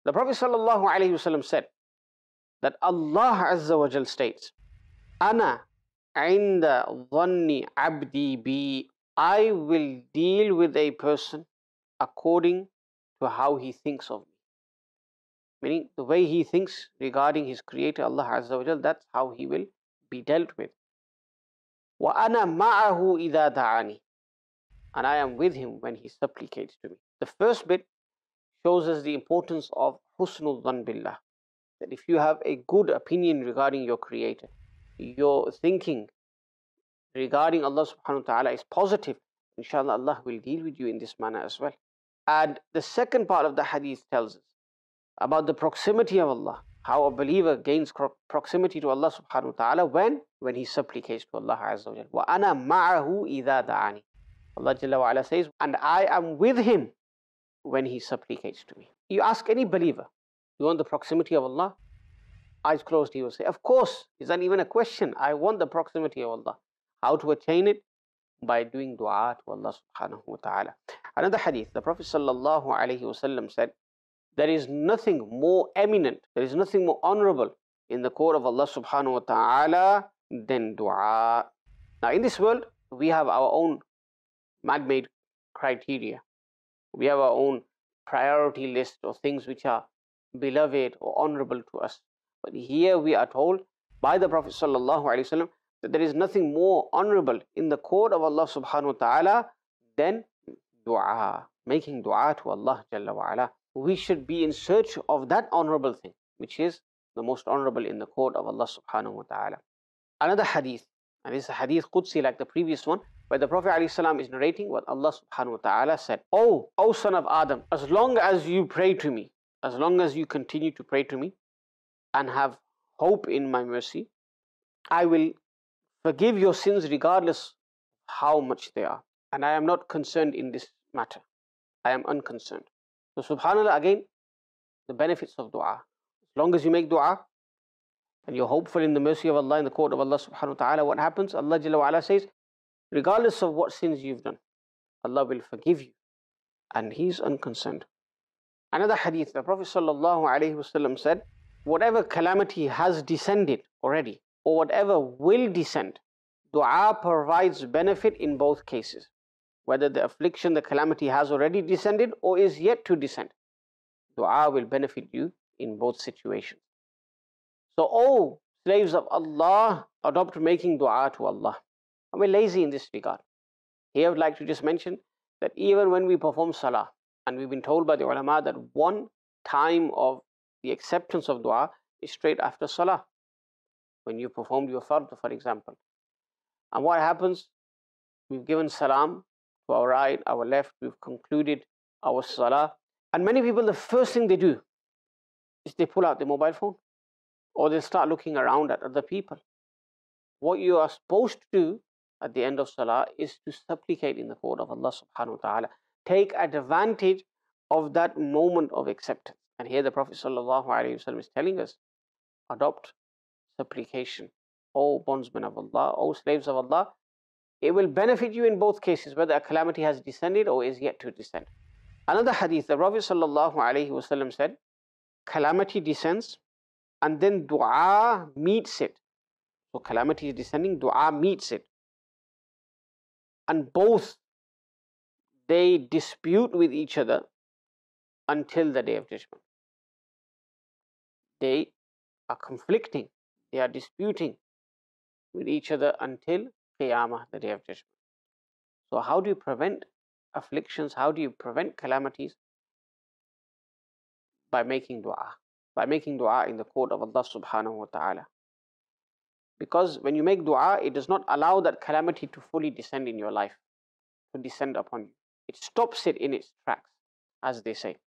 The Prophet ﷺ said that Allah Azza wa Jal states, Ana inda dhanni abdi bi. I will deal with a person according to how he thinks of me. Meaning the way he thinks regarding his creator Allah Azza wa Jal, that's how he will be dealt with. Wa ana ma'ahu idha da'ani. And I am with him when he supplicates to me. The first bit shows us the importance of husnul dhan billah. That if you have a good opinion regarding your creator, your thinking regarding Allah subhanahu wa ta'ala is positive, inshallah Allah will deal with you in this manner as well. And the second part of the hadith tells us about the proximity of Allah, how a believer gains proximity to Allah subhanahu wa ta'ala when he supplicates to Allah Azza wa Jalla. Wa ana ma'ahu idha da'ani. Allah Jalla wa ala says, and I am with him when he supplicates to me. You ask any believer, you want the proximity of Allah? Eyes closed, he will say, of course, is that even a question? I want the proximity of Allah. How to attain it? By doing dua to Allah subhanahu wa ta'ala. Another hadith, the Prophet sallallahu alayhi wasallam said, there is nothing more eminent, there is nothing more honorable in the court of Allah subhanahu wa ta'ala than dua. Now in this world, we have our own man-made criteria. We have our own priority list of things which are beloved or honorable to us. But here we are told by the Prophet sallallahu alaihi wasallam that there is nothing more honorable in the court of Allah subhanahu wa ta'ala than dua, making dua to Allah Jalla wa ala. We should be in search of that honorable thing, which is the most honorable in the court of Allah subhanahu wa ta'ala. Another hadith, and this is a hadith Qudsi like the previous one, where the Prophet ﷺ is narrating what Allah subhanahu wa ta'ala said. O son of Adam, as long as you pray to me, as long as you continue to pray to me and have hope in my mercy, I will forgive your sins regardless how much they are. And I am not concerned in this matter. I am unconcerned. So subhanAllah, again, the benefits of dua. As long as you make dua and you're hopeful in the mercy of Allah, in the court of Allah subhanahu wa ta'ala, what happens? Allah Jalla wa ala says, regardless of what sins you've done, Allah will forgive you. And He's unconcerned. Another hadith, the Prophet sallallahu alaihi wasallam said, whatever calamity has descended already, or whatever will descend, dua provides benefit in both cases. Whether the affliction, the calamity has already descended or is yet to descend, dua will benefit you in both situations. So, O slaves of Allah, adopt making dua to Allah. And we're lazy in this regard. Here I would like to just mention that even when we perform salah, and we've been told by the ulama that one time of the acceptance of dua is straight after salah. When you performed your fard, for example. And what happens? We've given salam to our right, our left, we've concluded our salah. And many people, the first thing they do is they pull out their mobile phone, or they start looking around at other people. What you are supposed to do at the end of salah is to supplicate in the court of Allah subhanahu wa ta'ala. Take advantage of that moment of acceptance. And here the Prophet sallallahu alaihi wasallam is telling us, adopt supplication. O bondsmen of Allah, O slaves of Allah, it will benefit you in both cases, whether a calamity has descended or is yet to descend. Another hadith, the Prophet sallallahu alaihi wasallam said, calamity descends and then dua meets it. So calamity is descending, dua meets it. And both, they dispute with each other until the day of judgment. They are conflicting, they are disputing with each other until Qiyamah, the day of judgment. So how do you prevent afflictions? How do you prevent calamities? By making dua. By making dua in the court of Allah subhanahu wa ta'ala. Because when you make dua, it does not allow that calamity to fully descend in your life, to descend upon you. It stops it in its tracks, as they say.